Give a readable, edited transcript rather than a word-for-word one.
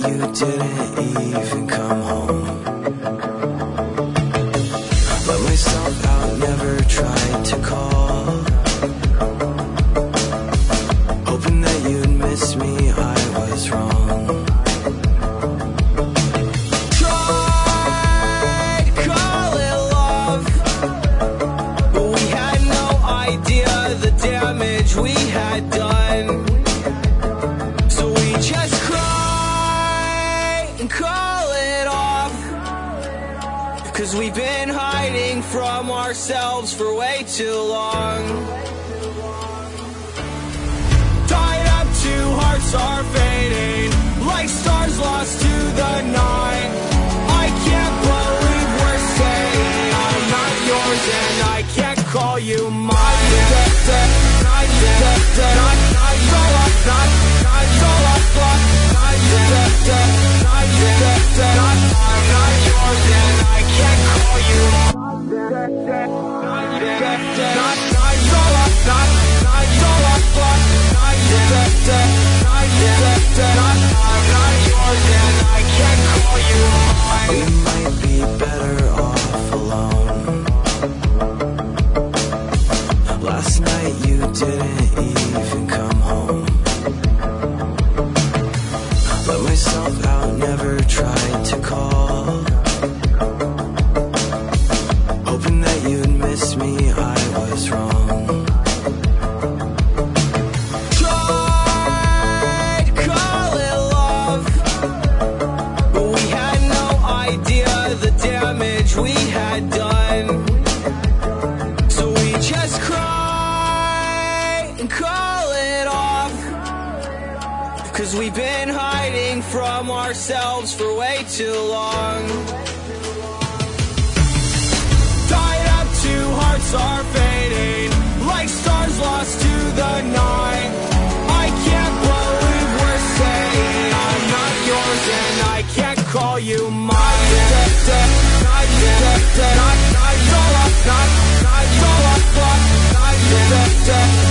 you didn't even come home. Let myself out, never tried to call, hoping that you'd miss me. I was wrong. Tried to call it love, but we had no idea the damage we had done. So we just cry and call it off, 'cause we've been hiding from ourselves for way too long. Tied up, two hearts are fading like stars lost to the night. I can't believe we're saying I'm not yours and I can't call you mine. We might be better off alone. Last night you didn't even come home. Let myself out, never tried to call, hoping that you'd miss me. I was wrong. Tried to call it love, but we had no idea the damage we had done. So we just cry and call it off, 'cause we've been hiding from ourselves for way too long. Tied up, two hearts are fading like stars lost to the night. I can't believe we're saying I'm not yours and I can't call you mine.